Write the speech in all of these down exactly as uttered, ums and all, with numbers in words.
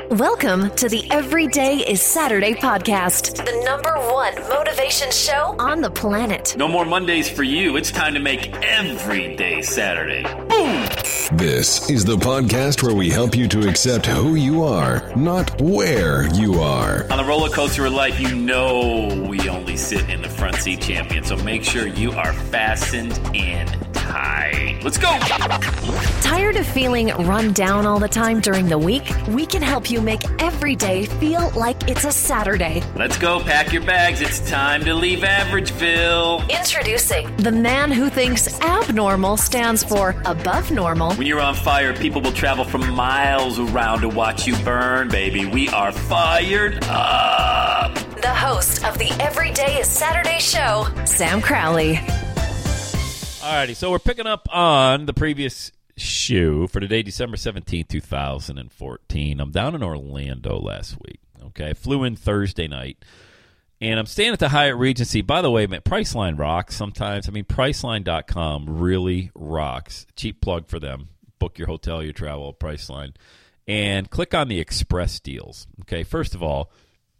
Welcome to the Everyday is Saturday podcast, the number one motivation show on the planet. No more Mondays for you. It's time to make every day Saturday. Boom! This is the podcast where we help you to accept who you are, not where you are. On the roller coaster of life, you know we only sit in the front seat, champion. So make sure you are fastened in tight. Let's go! Tired of feeling run down all the time during the week? We can help you make every day feel like it's a Saturday. Let's go. Pack your bags. It's time to leave Averageville. Introducing the man who thinks abnormal stands for above normal. When you're on fire, people will travel from miles around to watch you burn, baby. We are fired up. The host of the Everyday is Saturday show, Sam Crowley. Alrighty, so we're picking up on the previous shoe for today, December seventeenth, twenty fourteen. I'm down in Orlando last week, okay? I flew in Thursday night, and I'm staying at the Hyatt Regency. By the way, man, Priceline rocks sometimes. I mean, Priceline dot com really rocks. Cheap plug for them. Book your hotel, your travel, Priceline. And click on the Express deals, okay? First of all,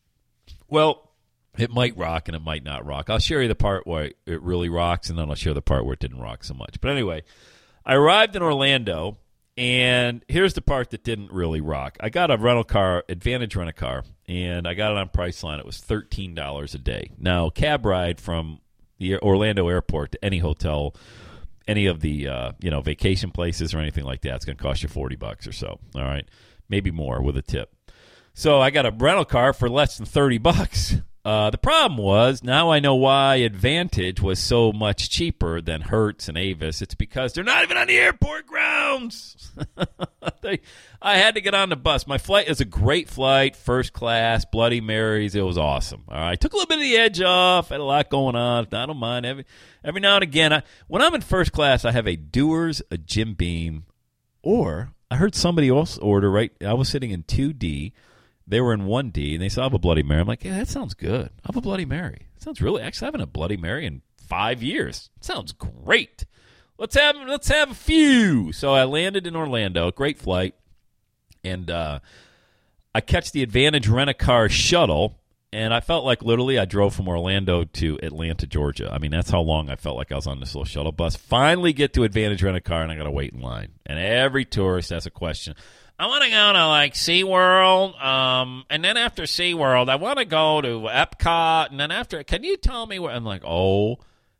well, it might rock and it might not rock. I'll share you the part where it really rocks, and then I'll share the part where it didn't rock so much. But anyway, I arrived in Orlando, and here's the part that didn't really rock. I got a rental car, Advantage Rent-A-Car, and I got it on Priceline. It was thirteen dollars a day. Now, cab ride from the Orlando airport to any hotel, any of the uh, you know vacation places or anything like that, it's going to cost you forty bucks or so. All right, maybe more with a tip. So I got a rental car for less than thirty bucks. Uh, the problem was, now I know why Advantage was so much cheaper than Hertz and Avis. It's because they're not even on the airport grounds. they, I had to get on the bus. My flight is a great flight, first class, Bloody Marys. It was awesome. All right, took a little bit of the edge off. Had a lot going on. I don't mind. Every every now and again, I, when I'm in first class, I have a Dewar's, a Jim Beam, or I heard somebody else order. Right, I was sitting in two D. They were in one D, and they saw I have a Bloody Mary. I'm like, yeah, that sounds good. I have a Bloody Mary. It sounds really, actually, I haven't a Bloody Mary in five years. It sounds great. Let's have let's have a few. So I landed in Orlando, great flight, and uh, I catch the Advantage Rent-A-Car shuttle, and I felt like literally I drove from Orlando to Atlanta, Georgia. I mean, that's how long I felt like I was on this little shuttle bus. Finally get to Advantage Rent-A-Car, and I got to wait in line. And every tourist has a question. I want to go to, like, SeaWorld, um, and then after SeaWorld, I want to go to Epcot, and then after, can you tell me where? I'm like, oh,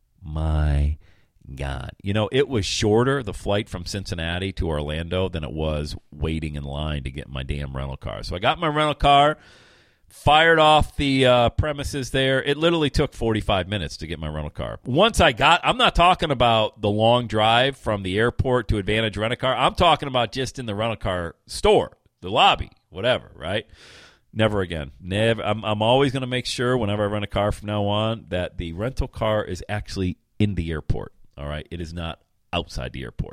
my God. You know, it was shorter, the flight from Cincinnati to Orlando, than it was waiting in line to get my damn rental car. So I got my rental car, fired off the uh, premises there. It literally took forty-five minutes to get my rental car. Once I got, I'm not talking about the long drive from the airport to Advantage Rent-A-Car. I'm talking about just in the rental car store, the lobby, whatever, right? Never again. Never. I'm, I'm always going to make sure whenever I rent a car from now on that the rental car is actually in the airport, all right? It is not outside the airport.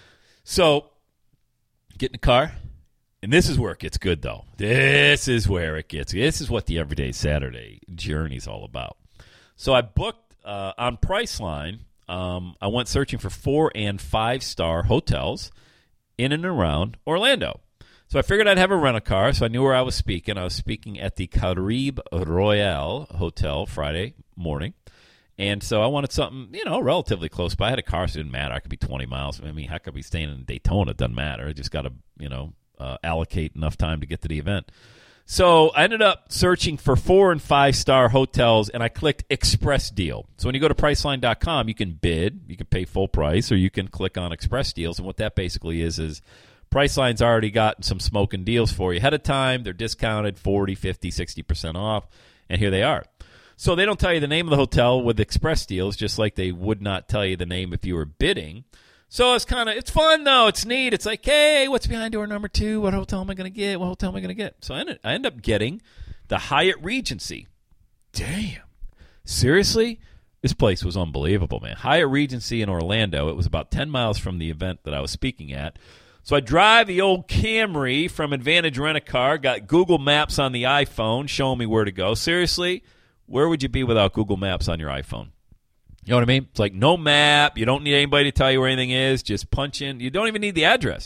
So get in the car. And this is where it gets good, though. This is where it gets good. This is what the Everyday Saturday journey is all about. So I booked uh, on Priceline. Um, I went searching for four- and five-star hotels in and around Orlando. So I figured I'd have a rent-a-car, so I knew where I was speaking. I was speaking at the Caribe Royale Hotel Friday morning. And so I wanted something, you know, relatively close by. I had a car, so it didn't matter. I could be twenty miles. I mean, I could be staying in Daytona. It doesn't matter. I just got to, you know, Uh, allocate enough time to get to the event. So I ended up searching for four and five star hotels, and I clicked Express Deal. So when you go to Priceline dot com, you can bid, you can pay full price, or you can click on Express Deals. And what that basically is is Priceline's already got some smoking deals for you ahead of time. They're discounted forty, fifty, sixty percent off, and here they are. So they don't tell you the name of the hotel with Express Deals, just like they would not tell you the name if you were bidding. So it's kind of, it's fun, though. It's neat. It's like, hey, what's behind door number two? What hotel am I going to get? What hotel am I going to get? So I ended, I ended up getting the Hyatt Regency. Damn. Seriously? This place was unbelievable, man. Hyatt Regency in Orlando. It was about ten miles from the event that I was speaking at. So I drive the old Camry from Advantage Rent-A-Car, got Google Maps on the iPhone showing me where to go. Seriously, where would you be without Google Maps on your iPhone? You know what I mean? It's like no map. You don't need anybody to tell you where anything is. Just punch in. You don't even need the address.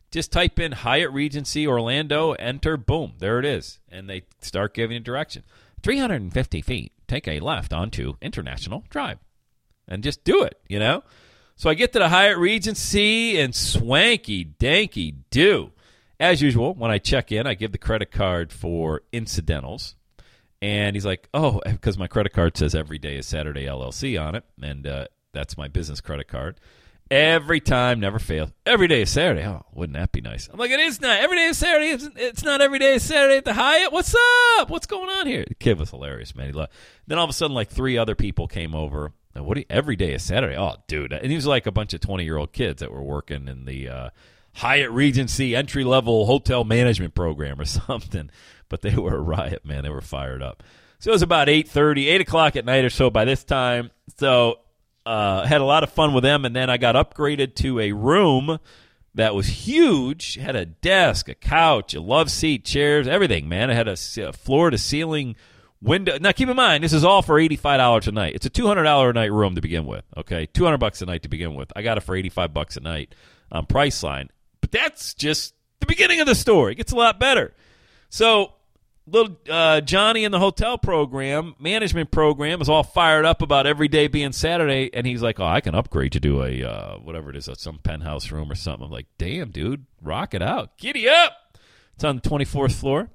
Just type in Hyatt Regency Orlando, enter, boom, there it is. And they start giving you direction. three hundred fifty feet, take a left onto International Drive. And just do it, you know? So I get to the Hyatt Regency and swanky, danky do. As usual, when I check in, I give the credit card for incidentals. And he's like, oh, because my credit card says Every Day is Saturday L L C on it. And uh, that's my business credit card. Every time, never fails. Every day is Saturday. Oh, wouldn't that be nice? I'm like, it is not. Every day is Saturday. It's, it's not every day is Saturday at the Hyatt. What's up? What's going on here? The kid was hilarious, man. He loved. Then all of a sudden, like three other people came over. What? Do you, every day is Saturday. Oh, dude. And he was like a bunch of twenty-year-old kids that were working in the uh, Hyatt Regency entry-level hotel management program or something. But they were a riot, man. They were fired up. So it was about eight thirty, eight o'clock at night or so by this time. So uh, had a lot of fun with them. And then I got upgraded to a room that was huge. It had a desk, a couch, a love seat, chairs, everything, man. It had a, a floor-to-ceiling window. Now, keep in mind, this is all for eighty-five dollars a night. It's a two hundred dollars a night room to begin with, okay? two hundred bucks a night to begin with. I got it for eighty-five bucks a night on Priceline. But that's just the beginning of the story. It gets a lot better. So little uh, Johnny in the hotel program, management program, is all fired up about every day being Saturday, and he's like, oh, I can upgrade you to a, uh, whatever it is, some penthouse room or something. I'm like, damn, dude, rock it out. Giddy up. It's on the twenty-fourth floor.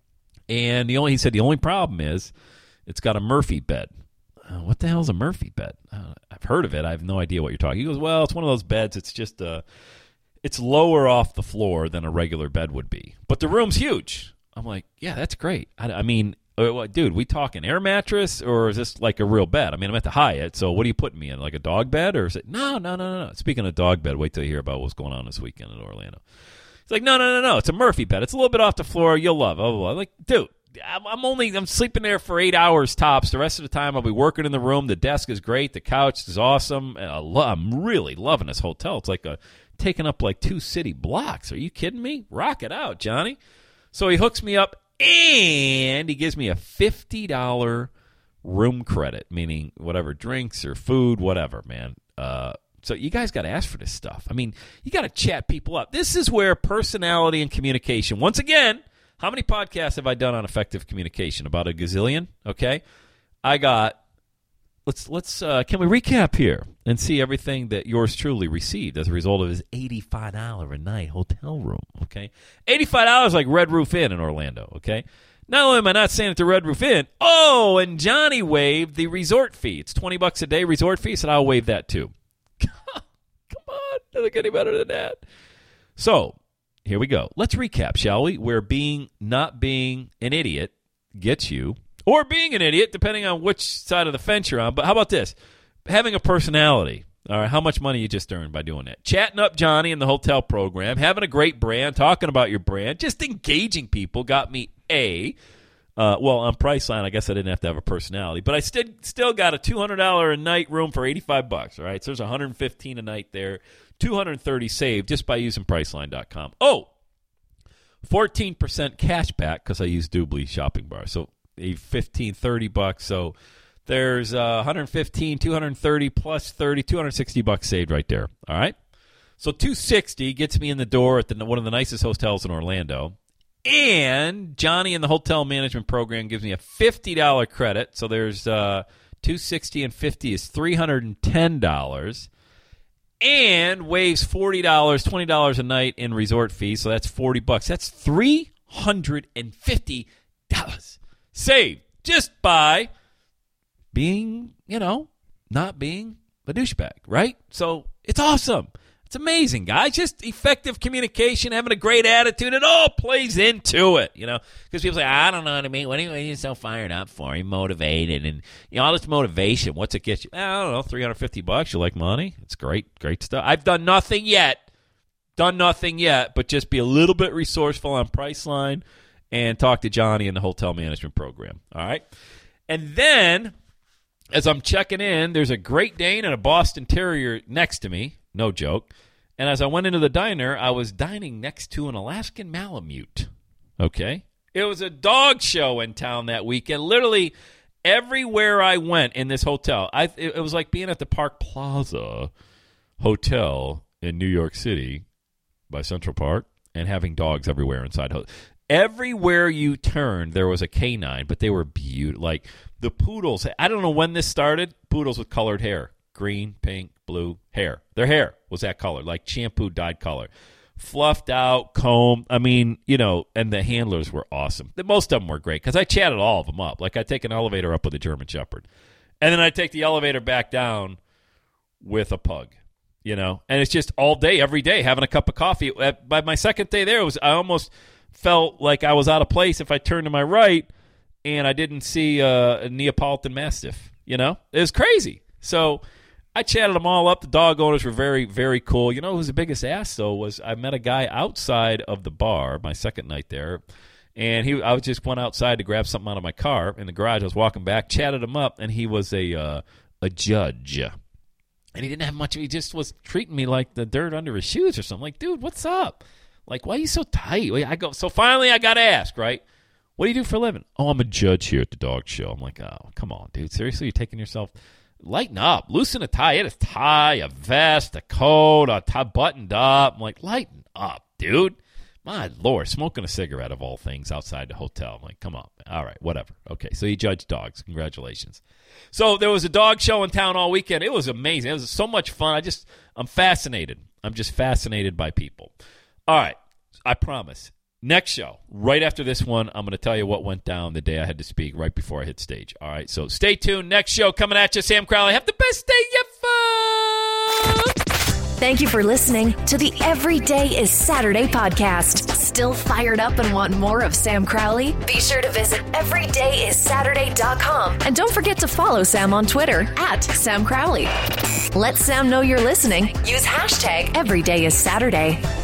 And the only he said the only problem is it's got a Murphy bed. Uh, what the hell is a Murphy bed? Uh, I've heard of it. I have no idea what you're talking. He goes, well, it's one of those beds. It's just uh, it's lower off the floor than a regular bed would be. But the room's huge. I'm like, yeah, that's great. I, I mean, uh, dude, we talking air mattress or is this like a real bed? I mean, I'm at the Hyatt, so what are you putting me in? Like a dog bed? Or is it? No, no, no, no, no. Speaking of dog bed, wait till you hear about what's going on this weekend in Orlando. He's like, no, no, no, no. It's a Murphy bed. It's a little bit off the floor. You'll love it. I'm like, dude, I'm only I'm sleeping there for eight hours tops. The rest of the time I'll be working in the room. The desk is great. The couch is awesome. And I lo- I'm really loving this hotel. It's like a taking up like two city blocks. Are you kidding me? Rock it out, Johnny. So he hooks me up, and he gives me a fifty dollars room credit, meaning whatever, drinks or food, whatever, man. Uh, so you guys got to ask for this stuff. I mean, you got to chat people up. This is where personality and communication, once again, how many podcasts have I done on effective communication? About a gazillion, okay? I got, let's, let's. Uh, can we recap here and see everything that yours truly received as a result of his eighty-five dollars a night hotel room, okay? eighty-five dollars like Red Roof Inn in Orlando, okay? Not only am I not saying it to Red Roof Inn, oh, and Johnny waived the resort fee. It's twenty bucks a day resort fee, so I'll waive that too. Come on, doesn't get any better than that. So, here we go. Let's recap, shall we? Where being, not being an idiot gets you, or being an idiot, depending on which side of the fence you're on. But how about this? Having a personality. All right, how much money you just earned by doing that? Chatting up Johnny in the hotel program, having a great brand, talking about your brand, just engaging people got me A. Uh, well, on Priceline, I guess I didn't have to have a personality, but I still still got a two hundred dollars a night room for eighty-five bucks. All right, so there's one hundred fifteen a night there, two hundred thirty saved just by using Priceline dot com. Oh, fourteen percent cash back because I use Doobly Shopping Bar, so a fifteen, thirty bucks. So there's uh, one hundred fifteen, two hundred thirty plus thirty, two hundred sixty bucks saved right there. All right, so two hundred sixty gets me in the door at the, one of the nicest hotels in Orlando. And Johnny in the hotel management program gives me a fifty dollars credit. So there's uh, two hundred sixty and fifty is three hundred ten dollars. And waives forty dollars, twenty dollars a night in resort fees. So that's forty bucks. That's three hundred fifty dollars saved just by being, you know, not being a douchebag, right? So it's awesome. It's amazing, guys. Just effective communication, having a great attitude. It all plays into it, you know. Because people say, I don't know what I mean. What are you so fired up for? You're motivated. And, you know, all this motivation, what's it get you? I don't know, three hundred fifty bucks. You like money? It's great, great stuff. I've done nothing yet. Done nothing yet, but just be a little bit resourceful on Priceline and talk to Johnny in the hotel management program. All right? And then, as I'm checking in, there's a Great Dane and a Boston Terrier next to me. No joke. And as I went into the diner, I was dining next to an Alaskan Malamute. Okay? It was a dog show in town that weekend. Literally everywhere I went in this hotel, I, it, it was like being at the Park Plaza Hotel in New York City, by Central Park and having dogs everywhere inside. Everywhere you turned, there was a canine, but they were beautiful. Like the poodles, I don't know when this started, poodles with colored hair. Green, pink, blue, hair. Their hair was that color, like shampoo dyed color. Fluffed out, combed. I mean, you know, and the handlers were awesome. Most of them were great because I chatted all of them up. Like I'd take an elevator up with a German Shepherd. And then I'd take the elevator back down with a pug. You know, and it's just all day, every day, having a cup of coffee. By my second day there, it was I almost felt like I was out of place if I turned to my right and I didn't see uh, a Neapolitan Mastiff. You know, it was crazy. So I chatted them all up. The dog owners were very, very cool. You know, who was the biggest ass though was I met a guy outside of the bar my second night there, and he I just went outside to grab something out of my car in the garage. I was walking back, chatted him up, and he was a uh, a judge. And he didn't have much. He just was treating me like the dirt under his shoes or something. Like, dude, what's up? Like, why are you so tight? I go. So finally, I got asked, right? What do you do for a living? Oh, I'm a judge here at the dog show. I'm like, oh, come on, dude. Seriously, you're taking yourself. Lighten up. Loosen a tie. He had a tie, a vest, a coat, a tie buttoned up. I'm like, lighten up, dude. My Lord, smoking a cigarette of all things outside the hotel. I'm like, come on. All right, whatever. Okay, so you judge dogs. Congratulations. So there was a dog show in town all weekend. It was amazing. It was so much fun. I just, I'm fascinated. I'm just fascinated by people. All right, I promise. Next show, right after this one, I'm going to tell you what went down the day I had to speak right before I hit stage. All right, so stay tuned. Next show coming at you. Sam Crowley. Have the best day ever. Thank you for listening to the Every Day is Saturday podcast. Still fired up and want more of Sam Crowley? Be sure to visit every day is saturday dot com. And don't forget to follow Sam on Twitter at Sam Crowley. Let Sam know you're listening. Use hashtag Every Day is Saturday.